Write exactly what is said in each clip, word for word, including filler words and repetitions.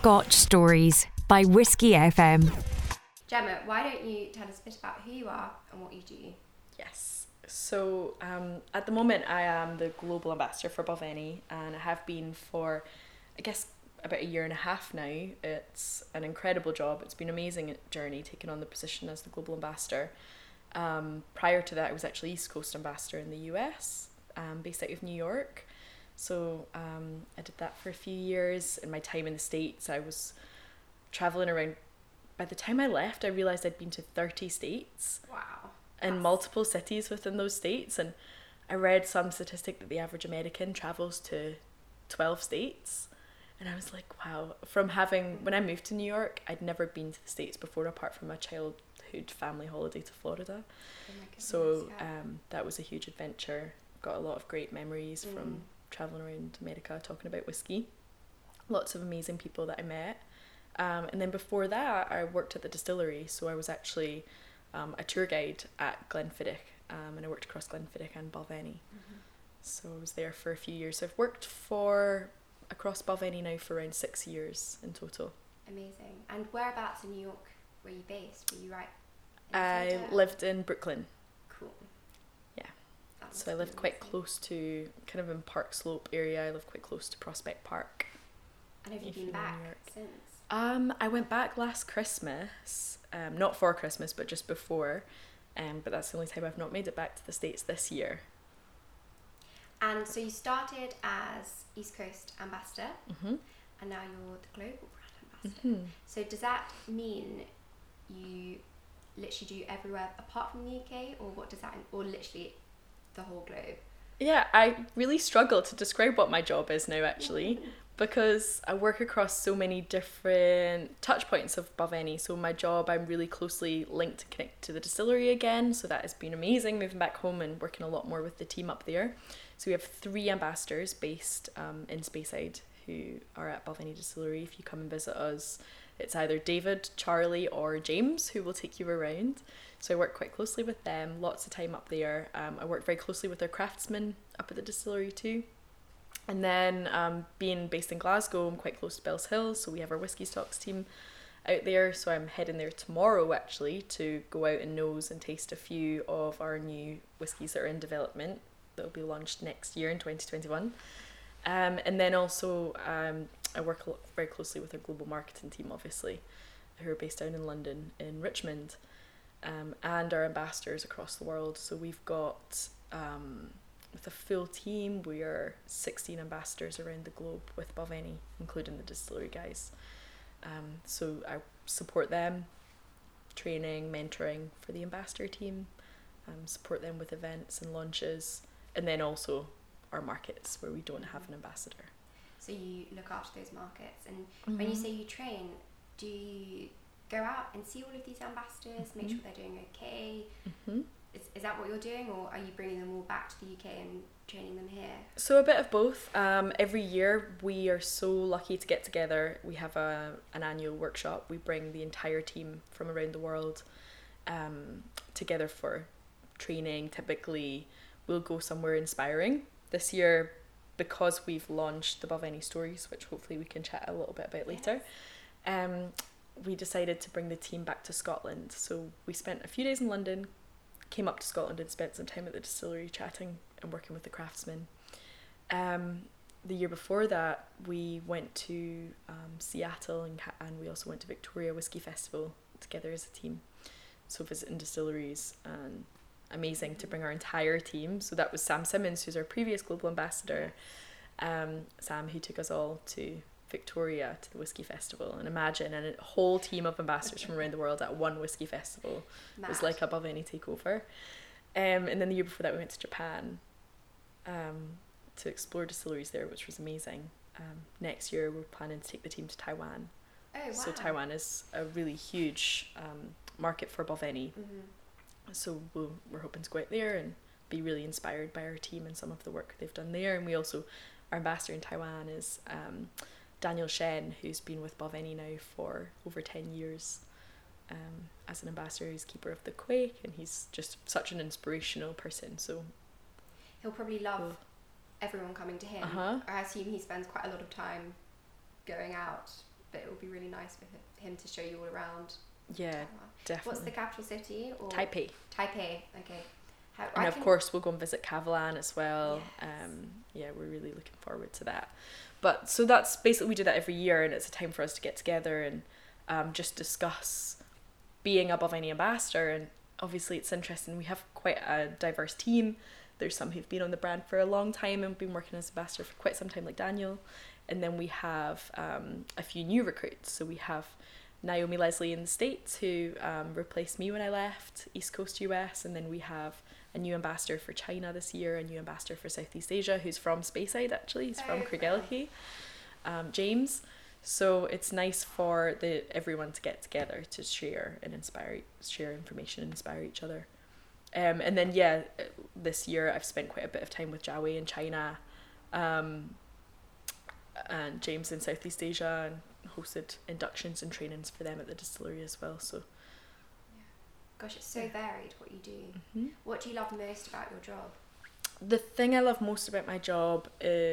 Scotch Stories by Whiskey F M. Gemma, why don't you tell us a bit about who you are and what you do? Yes. So um, at the moment I am the global ambassador for Balvenie, and I have been for, I guess, about a year and a half now. It's an incredible job. It's been an amazing journey taking on the position as the global ambassador. Um, prior to that, I was actually East Coast ambassador in the U S, um, based out of New York. So um, I did that for a few years. In my time in the States, I was traveling around. By the time I left, I realized I'd been to thirty states. Wow. And multiple cities within those states. And I read some statistic that the average American travels to twelve states. And I was like, wow. From having, when I moved to New York, I'd never been to the States before, apart from a childhood family holiday to Florida. Oh my goodness, So yeah. um, that was a huge adventure. Got a lot of great memories Mm. from traveling around America talking about whiskey. Lots of amazing people that I met. Um, and then before that, I worked at the distillery. So I was actually um, a tour guide at Glenfiddich, um, and I worked across Glenfiddich and Balvenie. Mm-hmm. So I was there for a few years. So I've worked for across Balvenie now for around six years in total. Amazing. And whereabouts in New York were you based? Were you right in the I centre? lived in Brooklyn. Cool. Yeah. That must So I be lived quite amazing. close to, kind of in Park Slope area. I lived quite close to Prospect Park. And have you if been you're in back New York. since? Um, I went back last Christmas, um, not for Christmas, but just before. Um, but that's the only time I've not made it back to the States this year. And so you started as East Coast ambassador, Mm-hmm. and now you're the global brand ambassador. Mm-hmm. So does that mean you literally do everywhere apart from the U K, or what does that, or literally the whole globe? Yeah, I really struggle to describe what my job is now, actually, because I work across so many different touch points of Balvenie. So my job, I'm really closely linked and connected to the distillery again. So that has been amazing, moving back home and working a lot more with the team up there. So we have three ambassadors based um, in Speyside who are at Balvenie Distillery. If you come and visit us, it's either David, Charlie or James who will take you around. So I work quite closely with them, lots of time up there. Um, I work very closely with our craftsmen up at the distillery too. And then um, being based in Glasgow, I'm quite close to Bells Hill, so we have our whisky stocks team out there. So I'm heading there tomorrow actually to go out and nose and taste a few of our new whiskies that are in development that will be launched next year in twenty twenty-one. Um, and then also um, I work a lot, very closely with our global marketing team, obviously, who are based down in London, in Richmond, um, and our ambassadors across the world. So we've got, um, with a full team, we are sixteen ambassadors around the globe with Balvenie, including the distillery guys. Um, so I support them, training, mentoring for the ambassador team, um, support them with events and launches, and then also our markets where we don't have an ambassador. So you look after those markets, and when you say you train, do you go out and see all of these ambassadors, make sure they're doing okay? Mm-hmm. Is, is that what you're doing, or are you bringing them all back to the U K and training them here? So a bit of both. Um, every year we are so lucky to get together. We have a an annual workshop. We bring the entire team from around the world um, together for training. Typically we'll go somewhere inspiring. This year, because we've launched the Balvenie Stories, which hopefully we can chat a little bit about later, um, we decided to bring the team back to Scotland. So we spent a few days in London, came up to Scotland and spent some time at the distillery chatting and working with the craftsmen. Um, the year before that, we went to um, Seattle and, and we also went to Victoria Whisky Festival together as a team. So visiting distilleries, and amazing to bring our entire team. So that was Sam Simmons, who's our previous global ambassador. Um, Sam, who took us all to Victoria to the Whisky Festival, and imagine and a whole team of ambassadors from around the world at one whisky festival. Mad. It was like a Balvenie takeover. Um, and then the year before that we went to Japan um, to explore distilleries there, which was amazing. Um, next year we're planning to take the team to Taiwan. Oh wow. So Taiwan is a really huge um, market for Balvenie. Mm-hmm. So we'll, we're hoping to go out there and be really inspired by our team and some of the work they've done there. And we also, our ambassador in Taiwan is um, Daniel Shen, who's been with Balvenie now for over ten years. Um, as an ambassador, he's keeper of the Quake, and he's just such an inspirational person. So He'll probably love Cool. everyone coming to him. Uh-huh. I assume he spends quite a lot of time going out but it would be really nice for hi- him to show you all around. Yeah, Taiwan. definitely. What's the capital city? Or Taipei. Taipei. Okay. How, And I of can- course, we'll go and visit Kavalan as well. Yes. Um, yeah, we're really looking forward to that. But so that's basically, we do that every year, and it's a time for us to get together and um, just discuss being a Balvenie ambassador. And obviously, it's interesting. We have quite a diverse team. There's some who've been on the brand for a long time and been working as ambassador for quite some time, like Daniel. And then we have um, a few new recruits. So we have Naomi Leslie in the States, who um, replaced me when I left East Coast U S, and then we have a new ambassador for China this year, a new ambassador for Southeast Asia, who's from Speyside actually, he's from Oh, Craigellachie, um, James. So it's nice for the everyone to get together to share and inspire, share information and inspire each other. Um, and then yeah, this year I've spent quite a bit of time with Jiawei in China, um, and James in Southeast Asia, and hosted inductions and trainings for them at the distillery as well. So Gosh, it's so varied what you do. mm-hmm. What do you love most about your job? The thing I love most about my job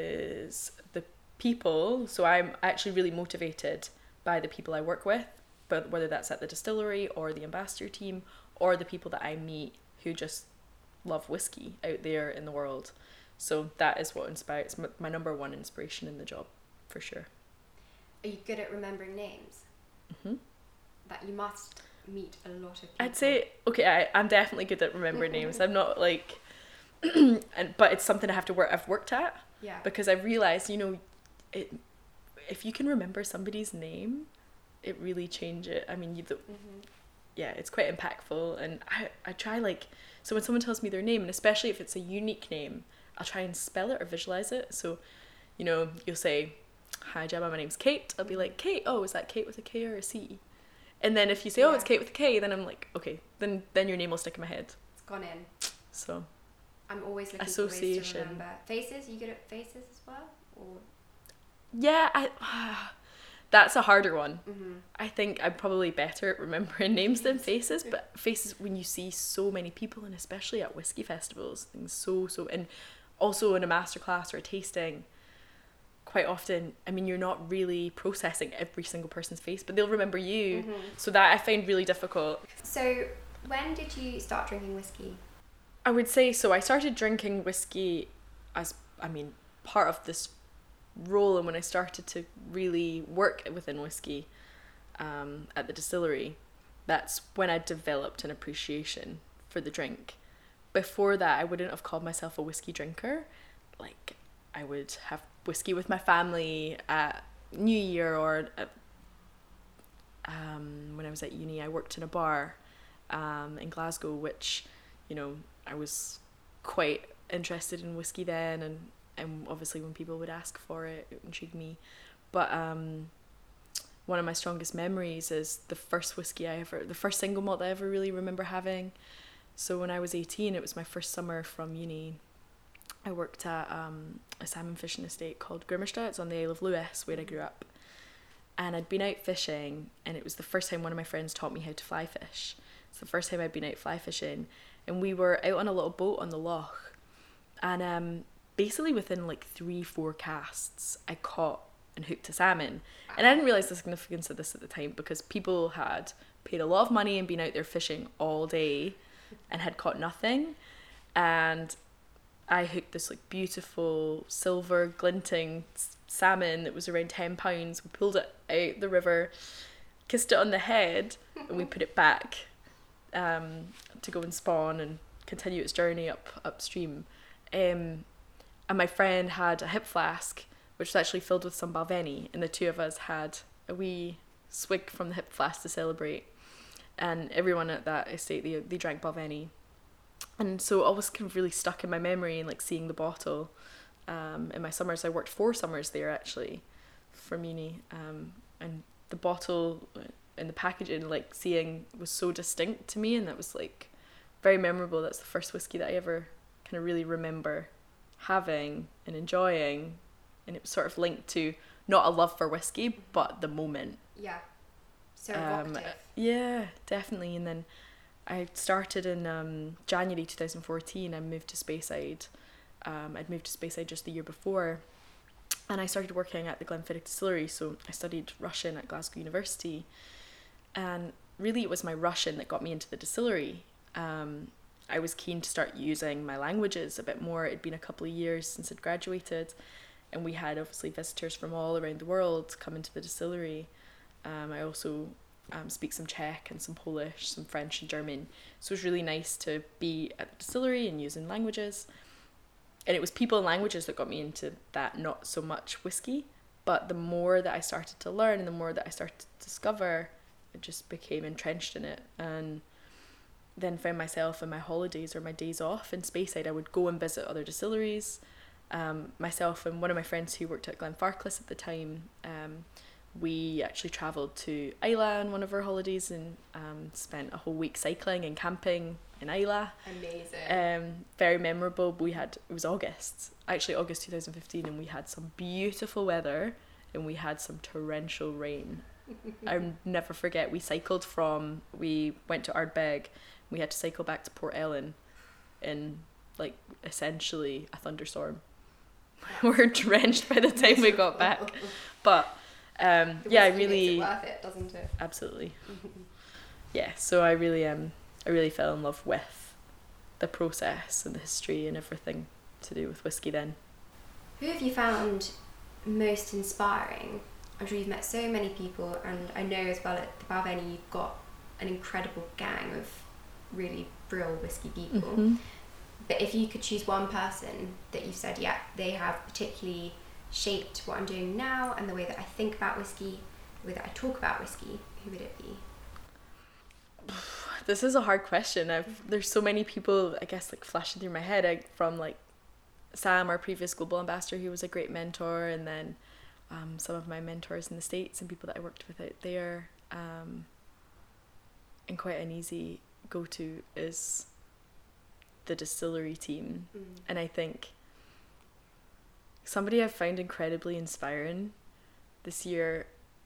is the people. So I'm actually really motivated by the people I work with, but whether that's at the distillery or the ambassador team or the people that I meet who just love whiskey out there in the world. So that is what inspires my, my number one inspiration in the job, for sure. Are you good at remembering names? Mm-hmm. That you must meet a lot of people. I'd say, okay, I, I'm definitely good at remembering names. I'm not like, and but it's something I have to work, I've worked at. Yeah. Because I've realised, you know, it, if you can remember somebody's name, it really changes it. I mean, you, the, Mm-hmm. yeah, it's quite impactful. And I, I try like, so when someone tells me their name, and especially if it's a unique name, I'll try and spell it or visualise it. So, you know, you'll say, hi Gemma, my name's Kate. I'll be like, Kate, oh, is that Kate with a K or a C? And then if you say, oh, Yeah. it's Kate with a K, then I'm like, okay, then then your name will stick in my head. It's gone in. So, I'm always looking for ways to Association. remember. Faces? You good at faces as well? Or yeah, I, that's a harder one. mm-hmm. I think I'm probably better at remembering names than faces, but faces, when you see so many people, and especially at whiskey festivals, things so, so, and also in a masterclass or a tasting, quite often, I mean, you're not really processing every single person's face, but they'll remember you. Mm-hmm. So that I find really difficult. So, when did you start drinking whiskey? I would say, so I started drinking whiskey as, I mean, part of this role, and when I started to really work within whiskey um, at the distillery, that's when I developed an appreciation for the drink. Before that, I wouldn't have called myself a whiskey drinker. Like, I would have whiskey with my family at New Year, or at, um, when I was at uni, I worked in a bar um, in Glasgow, which, you know, I was quite interested in whiskey then, and, and obviously when people would ask for it, it intrigued me. But um, one of my strongest memories is the first whiskey I ever, the first single malt I ever really remember having. So when I was eighteen, it was my first summer from uni. I worked at um, a salmon fishing estate called Grimmerstad. It's on the Isle of Lewis, where I grew up. And I'd been out fishing, and it was the first time one of my friends taught me how to fly fish. It's the first time I'd been out fly fishing. And we were out on a little boat on the loch. And um, basically within like three, four casts, I caught and hooked a salmon. And I didn't realise the significance of this at the time, because people had paid a lot of money and been out there fishing all day and had caught nothing. And I hooked this like beautiful silver glinting salmon that was around ten pounds. We pulled it out the river, kissed it on the head, and we put it back um, to go and spawn and continue its journey up upstream. Um, and my friend had a hip flask, which was actually filled with some Balvenie, and the two of us had a wee swig from the hip flask to celebrate. And everyone at that estate, they, they drank Balvenie. And so it was kind of really stuck in my memory, and like seeing the bottle um, in my summers. I worked four summers there actually from uni, um, and the bottle and the packaging, like seeing, was so distinct to me, and that was like very memorable. That's the first whiskey that I ever kind of really remember having and enjoying, and it was sort of linked to not a love for whiskey, but the moment. Yeah. So Um, evocative. yeah, definitely. And then I started in um, January twenty fourteen. I moved to Speyside. Um, I'd moved to Speyside just the year before, and I started working at the Glenfiddich Distillery. So I studied Russian at Glasgow University, and really it was my Russian that got me into the distillery. Um, I was keen to start using my languages a bit more. It'd been a couple of years since I'd graduated, and we had obviously visitors from all around the world come into the distillery. Um, I also um, speak some Czech and some Polish, some French and German. So it was really nice to be at the distillery and using languages. And it was people and languages that got me into that, not so much whiskey. But the more that I started to learn and the more that I started to discover, I just became entrenched in it. And then found myself in my holidays or my days off in Speyside, I would go and visit other distilleries. Um, myself and one of my friends who worked at Glenfarclas at the time, um, we actually travelled to Islay on one of our holidays and um, spent a whole week cycling and camping in Islay. Amazing. Um, very memorable. We had, it was August, actually August two thousand fifteen, and we had some beautiful weather and we had some torrential rain. I'll never forget, we cycled from, we went to Ardbeg, we had to cycle back to Port Ellen in like essentially a thunderstorm. We were drenched by the time we got back. But um, yeah, I really makes it worth it, doesn't it? Absolutely. Yeah, so I really um I really fell in love with the process and the history and everything to do with whiskey then. Who have you found most inspiring? I'm sure you've met so many people, and I know as well at the Balvenie you've got an incredible gang of really real whiskey people. Mm-hmm. But if you could choose one person that you've said, yeah, they have particularly shaped what I'm doing now and the way that I think about whiskey, the way that I talk about whiskey, who would it be? This is a hard question. I've there's so many people, I guess, like flashing through my head. I, from like Sam, our previous global ambassador, who was a great mentor, and then um, some of my mentors in the States and people that I worked with out there. Um, and quite an easy go-to is the distillery team. Mm. And I think somebody I've found incredibly inspiring this year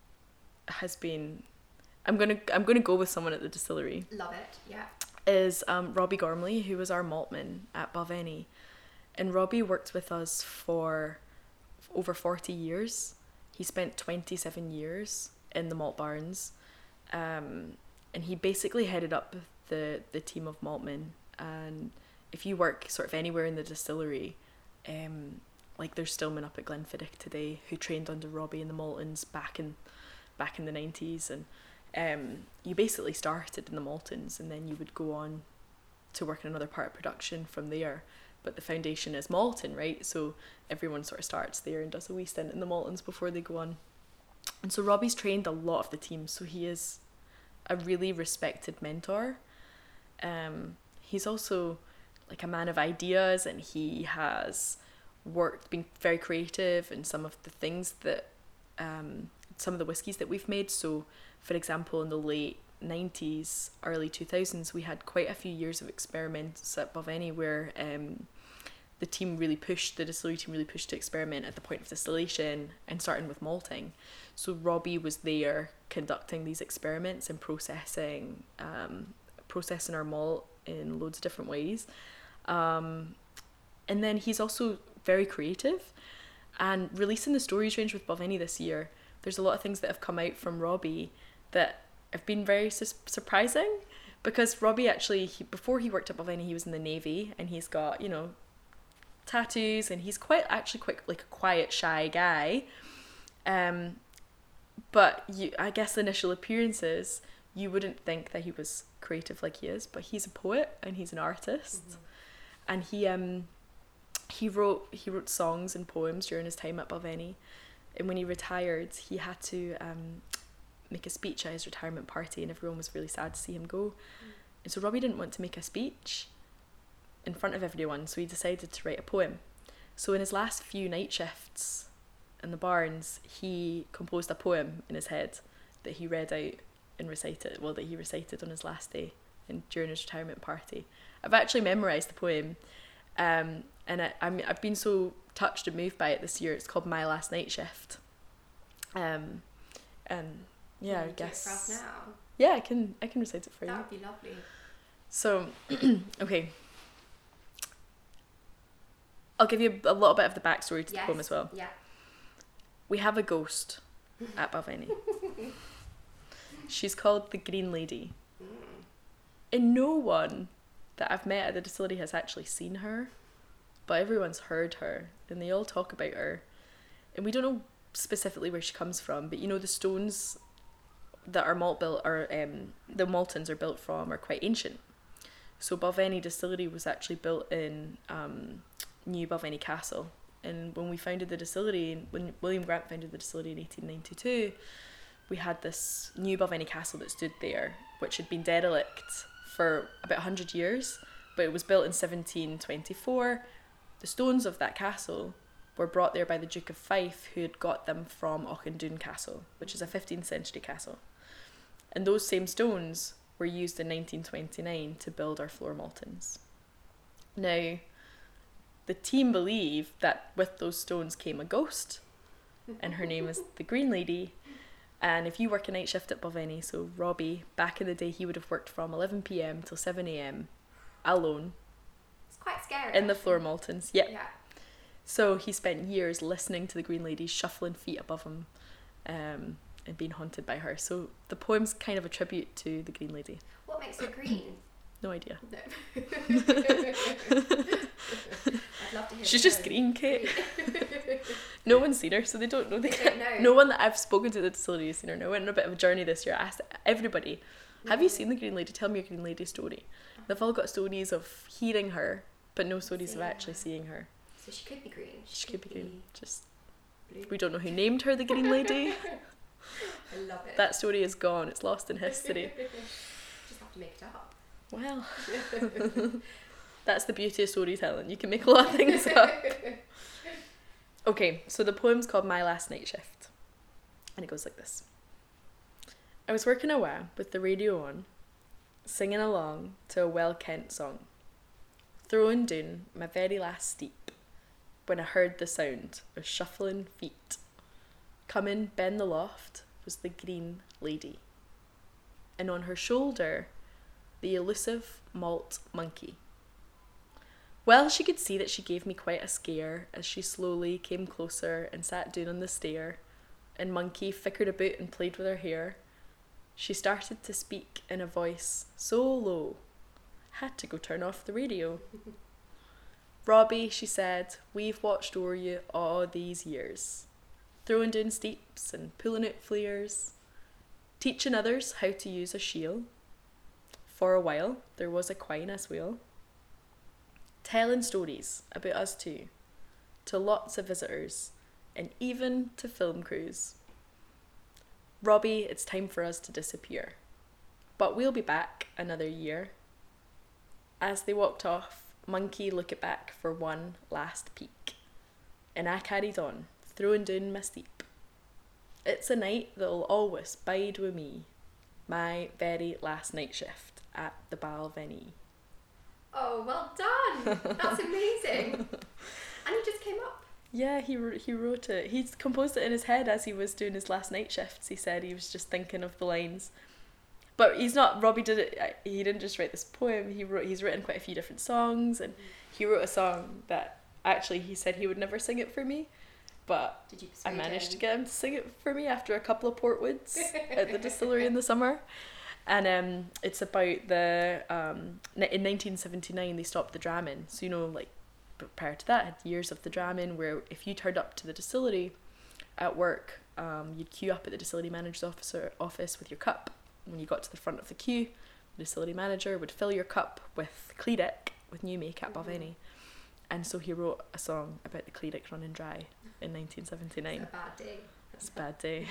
has been, I'm gonna I'm gonna go with someone at the distillery. Love it, yeah. Is um, Robbie Gormley, who was our maltman at Balvenie. And Robbie worked with us for over forty years. He spent twenty-seven years in the malt barns. Um, and he basically headed up the, the team of maltmen. And if you work sort of anywhere in the distillery, um, like there's still men up at Glenfiddich today who trained under Robbie in the Maltons back in back in the nineties, and um, you basically started in the Maltons and then you would go on to work in another part of production from there. But the foundation is Malton, right? So everyone sort of starts there and does a wee stint in the Maltons before they go on. And so Robbie's trained a lot of the team, so he is a really respected mentor. Um, he's also like a man of ideas, and he has worked, been very creative in some of the things that, um, some of the whiskies that we've made. So, for example, in the late nineties, early two thousands, we had quite a few years of experiments at Balvenie where um, the team really pushed, the distillery team really pushed to experiment at the point of distillation and starting with malting. So Robbie was there conducting these experiments and processing, um, processing our malt in loads of different ways. Um, and then he's also very creative, and releasing the Stories range with Balvenie this year, there's a lot of things that have come out from Robbie that have been very su- surprising, because Robbie actually, he, before he worked at Balvenie, he was in the Navy, and he's got, you know, tattoos, and he's quite actually quite like a quiet, shy guy. Um, but you, I guess initial appearances, you wouldn't think that he was creative like he is, but he's a poet and he's an artist. Mm-hmm. And he um he wrote he wrote songs and poems during his time at Balvenie, and when he retired, he had to um make a speech at his retirement party, and everyone was really sad to see him go. Mm. And so Robbie didn't want to make a speech in front of everyone, so he decided to write a poem. So in his last few night shifts in the barns, he composed a poem in his head that he read out and recited, well, that he recited on his last day and during his retirement party. I've actually memorised the poem, um, and I, I'm, I've been so touched and moved by it this year. It's called My Last Night Shift. Um, and yeah, Can you I guess. do it for us now? Yeah, I can. I can recite it for That you. would be lovely. So, okay. I'll give you a little bit of the backstory to Yes. the poem as well. Yeah. we have a ghost at Balvenie. She's called the Green Lady. Mm. And no one that I've met at the distillery has actually seen her, but everyone's heard her and they all talk about her. And we don't know specifically where she comes from, but you know, the stones that are malt built are um, the Maltons are built from are quite ancient. So Balvenie Distillery was actually built in um, New Balvenie Castle. And when we founded the distillery, when William Grant founded the distillery in eighteen ninety-two, we had this New Balvenie Castle that stood there, which had been derelict for about one hundred years, but it was built in seventeen twenty-four. The stones of that castle were brought there by the Duke of Fife, who had got them from Auchindoun Castle, which is a fifteenth century castle. And those same stones were used in nineteen twenty-nine to build our floor Maltons. Now, the team believe that with those stones came a ghost, and her name is the Green Lady. And if you work a night shift at Balvenie, so Robbie, back in the day, he would have worked from eleven p.m. till seven a.m. alone. It's quite scary. In the floor Maltons, yep. Yeah. So he spent years listening to the Green Lady shuffling feet above him, um, and being haunted by her. So the poem's kind of a tribute to the Green Lady. What makes her green? No idea. No. I'd love to hear. She's the just poem. green, Kate. No one's seen her, so they don't know. They, They can't. don't know. No one that I've spoken to at the distillery has seen her. No, I went on a bit of a journey this year. I asked everybody, have you seen the Green Lady? Tell me your Green Lady story. They've all got stories of hearing her, but no stories Seeing of actually her. seeing her. So she could be green. She could be green. Just blue. we don't know who named her the Green Lady. I love it. That story is gone. It's lost in history. Just have to make it up. Well, that's the beauty of storytelling. You can make a lot of things up. Okay, so the poem's called My Last Night Shift. And it goes like this. I was working a while with the radio on, singing along to a well-kent song, throwing down my very last steep, when I heard the sound of shuffling feet. Coming ben the loft was the Green Lady, and on her shoulder the elusive malt monkey. Well, she could see that she gave me quite a scare as she slowly came closer and sat down on the stair, and Monkey fickered about and played with her hair. She started to speak in a voice so low, had to go turn off the radio. Robbie, she said, we've watched o'er you all these years, throwing down steeps and pulling out flares, teaching others how to use a shield. For a while, there was a quine as well, telling stories about us too, to lots of visitors, and even to film crews. Robbie, it's time for us to disappear, but we'll be back another year. As they walked off, Monkey looked back for one last peek, and I carried on, throwing down my steep. It's a night that'll always bide with me, my very last night shift at the Balvenie. Oh, well done! That's amazing. And it just came up. Yeah, he wrote, he wrote it. He composed it in his head as he was doing his last night shifts. He said he was just thinking of the lines. But he's not, Robbie did it, he didn't just write this poem, he wrote, he's written quite a few different songs, and he wrote a song that actually he said he would never sing it for me, but Did you I persuade managed him? to get him to sing it for me after a couple of Portwoods at the distillery in the summer. And um, it's about the, um, in nineteen seventy-nine they stopped the dramming, so you know, like, but prior to that, had years of the dramming where if you turned up to the distillery at work, um, you'd queue up at the distillery manager's officer office with your cup. When you got to the front of the queue, the distillery manager would fill your cup with Cleric, with new make at Balvenie. And so he wrote a song about the Cleric running dry in nineteen seventy-nine. It's a bad day. It's a bad day.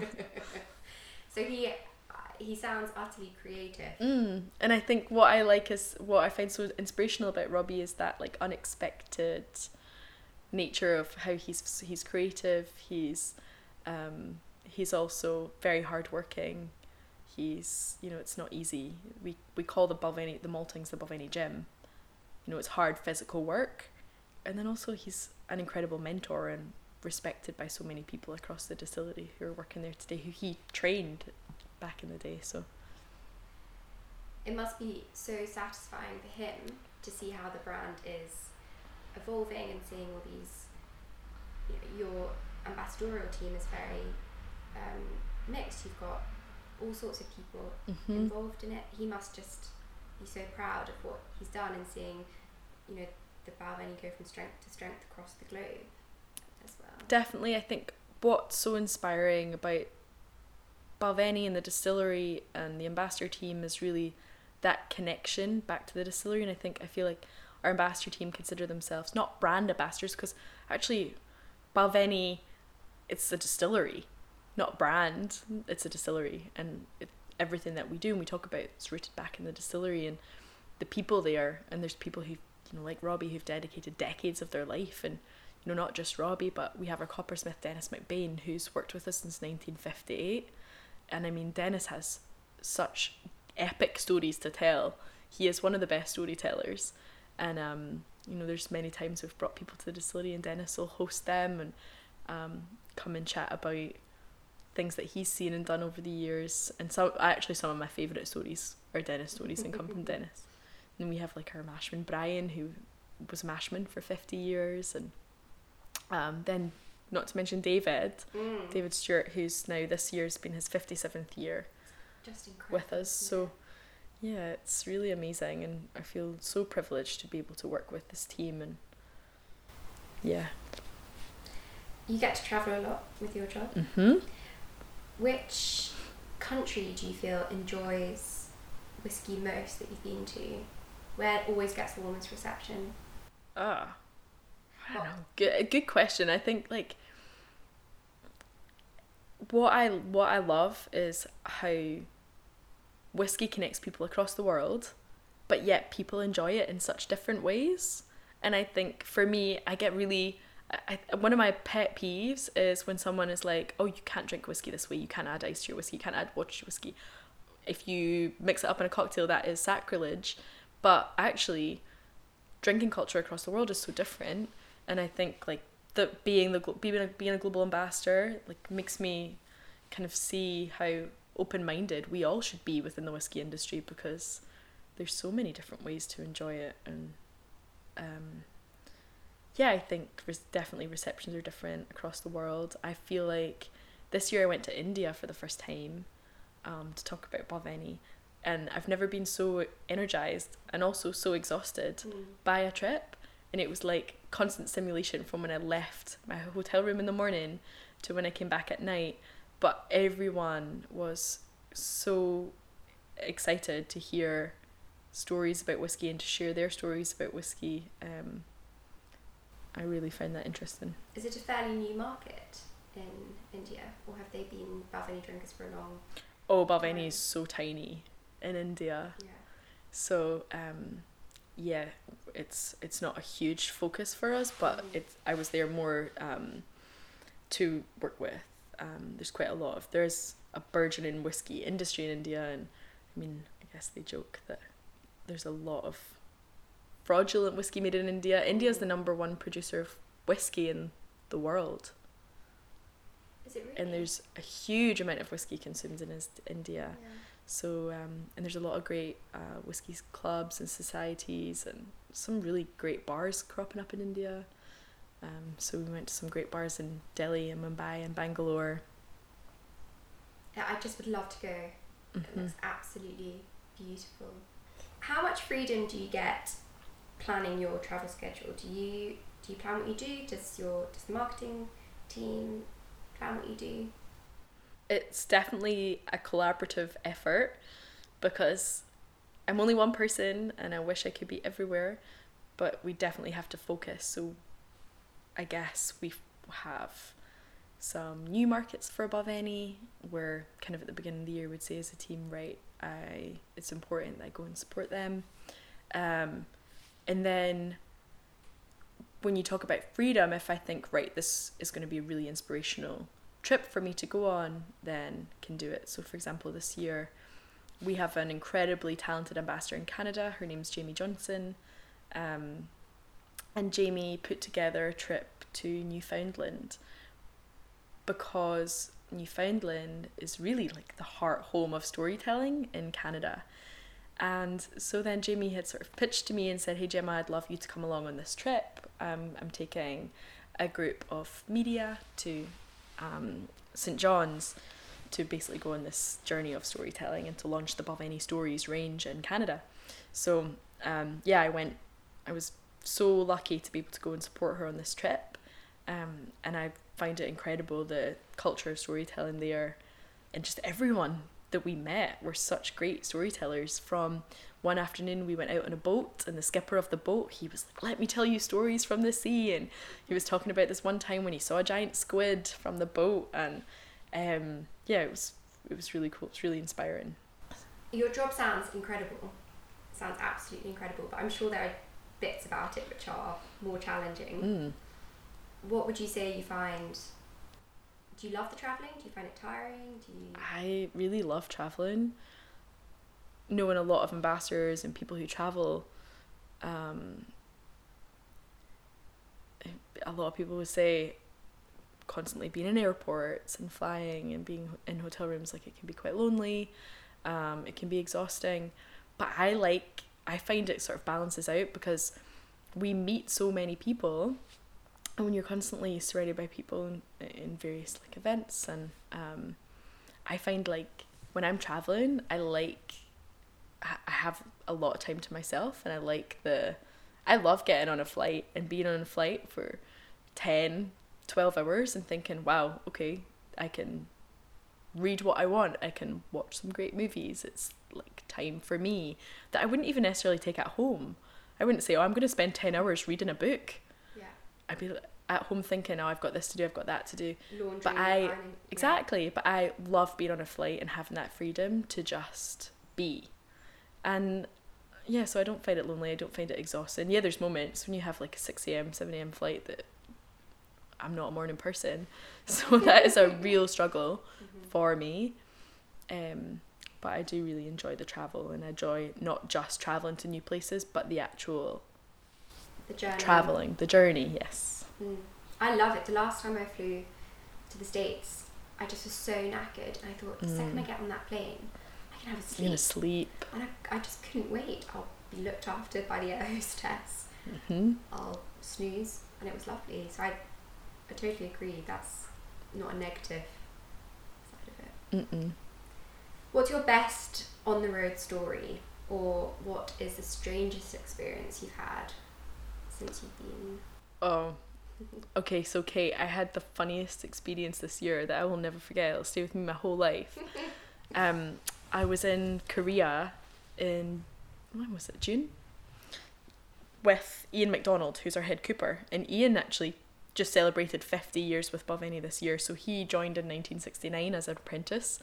So he he sounds utterly creative. Mm. And I think what I like is, what I find so inspirational about Robbie is that like unexpected nature of how he's he's creative. He's um, he's also very hardworking. He's, you know, it's not easy. We we call the Balvenie, the maltings the Balvenie gym. You know, it's hard physical work. And then also he's an incredible mentor and respected by so many people across the distillery who are working there today, who he trained back in the day. So It must be so satisfying for him to see how the brand is evolving and seeing all these, you know, your ambassadorial team is very um, mixed. You've got all sorts of people Mm-hmm. involved in it. He must just be so proud of what he's done and seeing, you know, the Balvenie go from strength to strength across the globe as well. Definitely, I think what's so inspiring about Balvenie and the distillery and the ambassador team is really that connection back to the distillery. And I think I feel like our ambassador team consider themselves not brand ambassadors, because actually Balvenie, it's a distillery, not brand. It's a distillery, and it, everything that we do and we talk about is rooted back in the distillery and the people there. And there's people who, you know, like Robbie, who've dedicated decades of their life, and you know, not just Robbie, but we have our coppersmith Dennis McBain, who's worked with us since nineteen fifty-eight. And I mean, Dennis has such epic stories to tell. He is one of the best storytellers, and um, you know, there's many times we've brought people to the distillery and Dennis will host them and um, come and chat about things that he's seen and done over the years. And some, actually, some of my favourite stories are Dennis stories and come from Dennis. And we have like our mashman Brian, who was a mashman for fifty years, and um, then not to mention David, Mm. David Stewart, who's now this year's been his fifty-seventh year Just incredible. with us. So yeah, it's really amazing, and I feel so privileged to be able to work with this team. And yeah. You get to travel a lot with your job. Mm-hmm. Which country do you feel enjoys whiskey most that you've been to? Where it always gets the warmest reception? Ah, I don't know. Good, good question. I think like what I what I love is how whiskey connects people across the world, but yet people enjoy it in such different ways. And I think for me, I get really. I, one of my pet peeves is when someone is like, oh, you can't drink whiskey this way, you can't add ice to your whiskey, you can't add water to your whiskey. If you mix it up in a cocktail, that is sacrilege. But actually, drinking culture across the world is so different. And I think like that being the being a, being a global ambassador like makes me kind of see how open-minded we all should be within the whiskey industry, because there's so many different ways to enjoy it. And um yeah, I think res- definitely receptions are different across the world. I feel like this year I went to India for the first time um, to talk about Balvenie, and I've never been so energized and also so exhausted Mm. by a trip. And it was like constant stimulation from when I left my hotel room in the morning to when I came back at night. But everyone was so excited to hear stories about whiskey and to share their stories about whiskey. Um, I really found that interesting. Is it a fairly new market in India, or have they been Balvenie drinkers for a long? Oh, Balvenie is so tiny in India. Yeah. So, um, yeah, it's it's not a huge focus for us, but Mm. it's I was there more um, to work with. Um, there's quite a lot of there's a burgeoning whiskey industry in India, and I mean, I guess they joke that there's a lot of fraudulent whiskey made in India. India is the number one producer of whiskey in the world, Is it really? and there's a huge amount of whiskey consumed in is- India. Yeah. So, um, and there's a lot of great uh, whiskey clubs and societies, and some really great bars cropping up in India. Um, so we went to some great bars in Delhi and Mumbai and Bangalore. Yeah, I just would love to go. It Mhm. looks absolutely beautiful. How much freedom do you get planning your travel schedule? Do you do you plan what you do? Does your does the marketing team plan what you do? It's definitely a collaborative effort, because I'm only one person and I wish I could be everywhere, but we definitely have to focus. So I guess we have some new markets for Balvenie. We're kind of at the beginning of the year would say as a team, right, I it's important that I go and support them. Um, and then when you talk about freedom, if I think, right, this is going to be a really inspirational trip for me to go on, then can do it. So for example, this year we have an incredibly talented ambassador in Canada. Her name's Jamie Johnson. Um, and Jamie put together a trip to Newfoundland, because Newfoundland is really like the heart home of storytelling in Canada. And so then Jamie had sort of pitched to me and said, hey Gemma, I'd love you to come along on this trip. Um, I'm taking a group of media to um, St John's to basically go on this journey of storytelling and to launch the Above Any Stories range in Canada. So um, yeah, I went, I was so lucky to be able to go and support her on this trip, um, and I find it incredible, the culture of storytelling there, and just everyone that we met were such great storytellers. From one afternoon we went out on a boat, and the skipper of the boat, he was like, let me tell you stories from the sea, and he was talking about this one time when he saw a giant squid from the boat, and um, yeah, it was it was really cool. It's really inspiring. Your job sounds incredible. Sounds absolutely incredible, but I'm sure there are bits about it which are more challenging. Mm. What would you say you find? Do you love the travelling? Do you find it tiring? Do you? I really love travelling. Knowing a lot of ambassadors and people who travel, um, a lot of people would say constantly being in airports and flying and being in hotel rooms, like, it can be quite lonely, um, it can be exhausting, but I like, I find it sort of balances out because we meet so many people, and when you're constantly surrounded by people in, in various like events, and um, I find like when I'm traveling, I like, I have a lot of time to myself, and I like the, I love getting on a flight and being on a flight for ten, twelve hours and thinking, wow, okay, I can read what I want, I can watch some great movies, it's like time for me that I wouldn't even necessarily take at home. I wouldn't say, oh, I'm going to spend ten hours reading a book. Yeah. I'd be at home thinking, oh, I've got this to do, I've got that to do. Laundry, but I, ironing, exactly, yeah. but I love being on a flight and having that freedom to just be. And yeah, so I don't find it lonely, I don't find it exhausting. Yeah, there's moments when you have like a six a.m, seven a.m flight that I'm not a morning person, so that is a real struggle mm-hmm. for me. Um, but I do really enjoy the travel, and I enjoy not just traveling to new places, but the actual the journey. traveling, the journey. Yes. Mm. I love it. The last time I flew to the States, I just was so knackered, and I thought the mm. second I get on that plane, I can have a sleep. You're gonna sleep. And I, I just couldn't wait. I'll be looked after by the air hostess. Mm-hmm. I'll snooze, and it was lovely. So I. I totally agree. That's not a negative side of it. Mm-mm. What's your best on the road story, or what is the strangest experience you've had since you've been? Oh, okay. So Kate, I had the funniest experience this year that I will never forget. It'll stay with me my whole life. um, I was in Korea in when was it? June, with Ian McDonald, who's our head cooper, and Ian actually just celebrated fifty years with Above Any this year, so he joined in nineteen sixty-nine as an apprentice,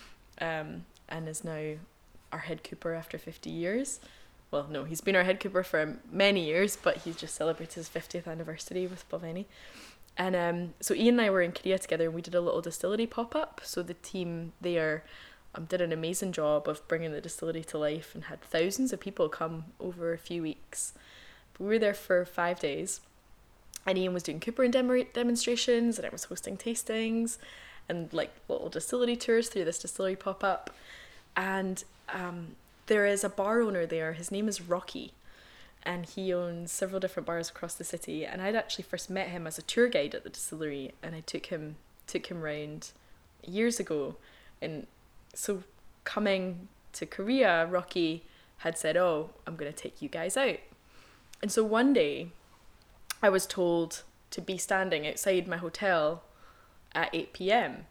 um, and is now our head cooper after fifty years. Well, no, he's been our head cooper for many years, but he's just celebrated his fiftieth anniversary with Above Any. And um, so Ian and I were in Korea together, and we did a little distillery pop-up. So the team there um, did an amazing job of bringing the distillery to life and had thousands of people come over a few weeks. But we were there for five days. And Ian was doing Cooper and dem- demonstrations, and I was hosting tastings and like little distillery tours through this distillery pop-up. And um, there is a bar owner there, his name is Rocky, and he owns several different bars across the city. And I'd actually first met him as a tour guide at the distillery, and I took him took him round years ago. And so coming to Korea, Rocky had said, oh, I'm going to take you guys out. And so one day, I was told to be standing outside my hotel at eight p.m.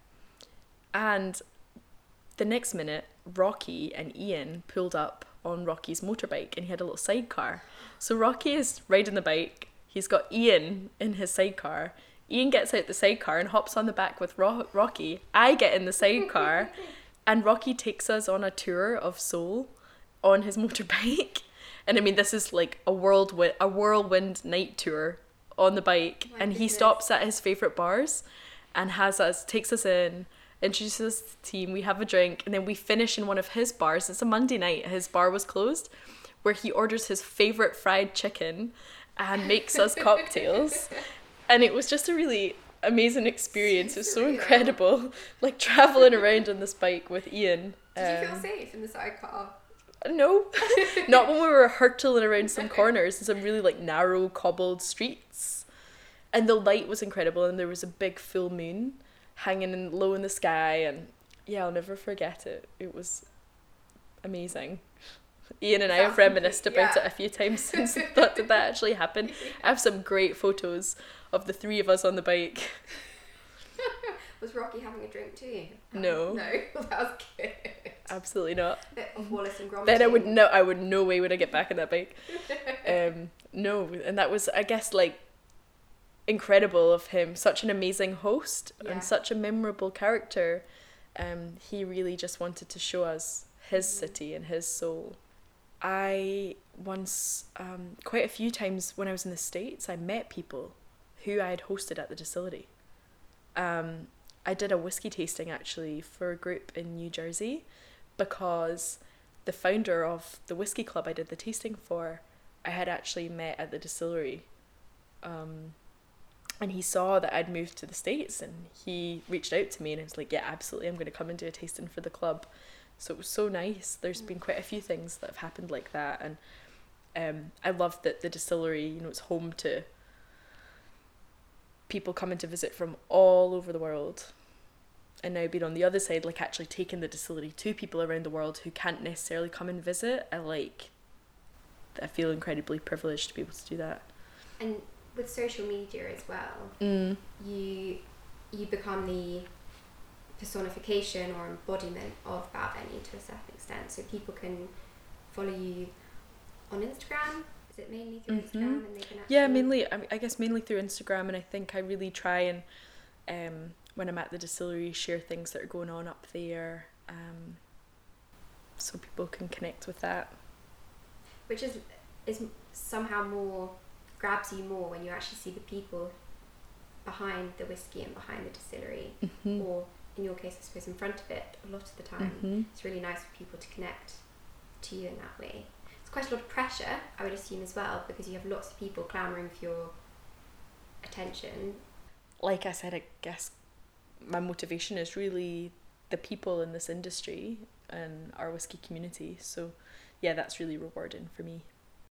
And the next minute, Rocky and Ian pulled up on Rocky's motorbike, and he had a little sidecar. So Rocky is riding the bike, he's got Ian in his sidecar. Ian gets out the sidecar and hops on the back with Ro- Rocky. I get in the sidecar, and Rocky takes us on a tour of Seoul on his motorbike. And I mean, this is like a whirlwind, a whirlwind night tour on the bike. My and he goodness. stops at his favourite bars and has us, takes us in, introduces us to the team, we have a drink, and then we finish in one of his bars. It's a Monday night, his bar was closed, where he orders his favourite fried chicken and makes us cocktails. And it was just a really amazing experience. It was so incredible, like travelling around on this bike with Ian. Did you Um, feel safe in the sidecar? No, not when we were hurtling around some corners and some really like narrow cobbled streets. and the light was incredible, and there was a big full moon hanging in, low in the sky, and yeah, I'll never forget it. It was amazing. Ian and I have reminisced about yeah. it a few times since. Thought, did that actually happen? I have some great photos of the three of us on the bike. Was Rocky having a drink too? No. No, that was good. Absolutely not. Bit of Wallace and Gromit. Then I would no, I would no way would I get back on that bike. Um, no, and that was, I guess, like, incredible of him. Such an amazing host Yeah. and such a memorable character. Um, he really just wanted to show us his Mm. city and his soul. I once, um, quite a few times when I was in the States, I met people who I had hosted at the distillery. Um, I did a whiskey tasting actually for a group in New Jersey, because the founder of the whiskey club I did the tasting for, I had actually met at the distillery. Um, and he saw that I'd moved to the States, and he reached out to me and I was like, yeah, absolutely, I'm going to come and do a tasting for the club. So it was so nice. There's been quite a few things that have happened like that, and um, I love that the distillery, you know, it's home to people coming to visit from all over the world. And now being on the other side, like actually taking the distillery to people around the world who can't necessarily come and visit, I like, I feel incredibly privileged to be able to do that. And with social media as well, Mm. you you become the personification or embodiment of Balvenie to a certain extent. So people can follow you on Instagram. Is it mainly through Mhm. Instagram? And they can actually... Yeah, mainly, I, I guess mainly through Instagram, and I think I really try and, um, when I'm at the distillery, share things that are going on up there, um, so people can connect with that. Which is is somehow more, grabs you more when you actually see the people behind the whiskey and behind the distillery, Mm-hmm. or in your case, I suppose, in front of it a lot of the time. Mm-hmm. It's really nice for people to connect to you in that way. It's quite a lot of pressure, I would assume, as well, because you have lots of people clamouring for your attention. Like I said, I guess my motivation is really the people in this industry and our whiskey community. So yeah, that's really rewarding for me.